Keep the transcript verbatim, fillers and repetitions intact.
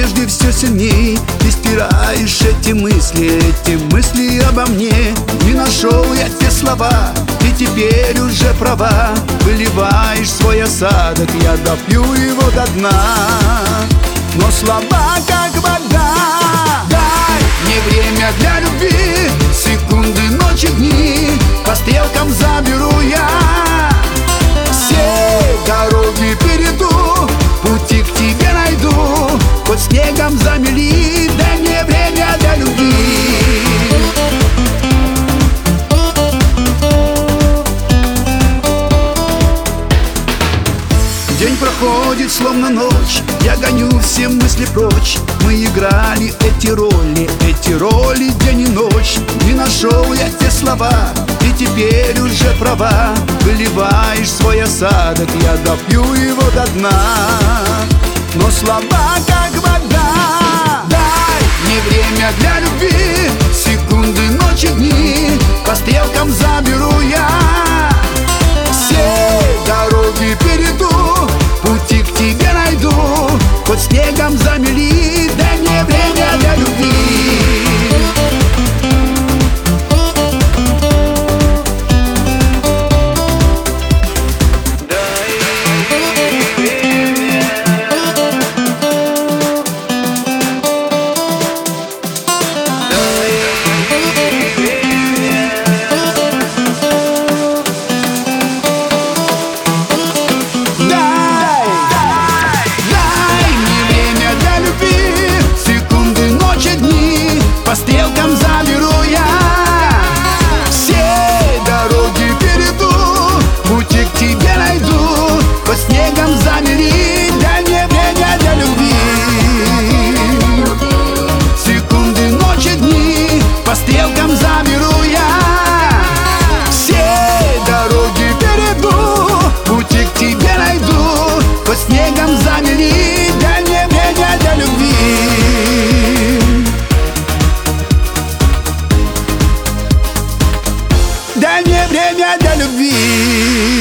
надежде все сильней. Ты стираешь эти мысли, эти мысли обо мне. Не нашел я те слова, ты теперь уже права. Выливаешь свой осадок, я допью его до дна. Но слова как вода. Дай мне время для любви, секунды, ночи, дни. По стрелкам заберу я, все дороги перейду, пути к тебе найду. Хоть снегом замели, дай мне время для любви. День проходит словно ночь, я гоню все мысли прочь. Мы играли эти роли, эти роли день и ночь. Не нашел я те слова, ты теперь уже права. Выливаешь свой осадок, я допью его до дна. Но слова как вода. Дай мне время для любви, секунды, ночи, дни. По стрелкам заберу я, все дороги перейду, пути к тебе найду. Хоть снегом замели, дай мне время для любви. По стрелкам заберу я, все дороги перейду, пути к тебе найду. Хоть снегом замели, дай мне время для любви. Секунды, ночи, дни, по стрелкам заберу я, все дороги перейду, пути к тебе найду. Хоть снегом замели, дай мне время для любви. Дай мне время для любви.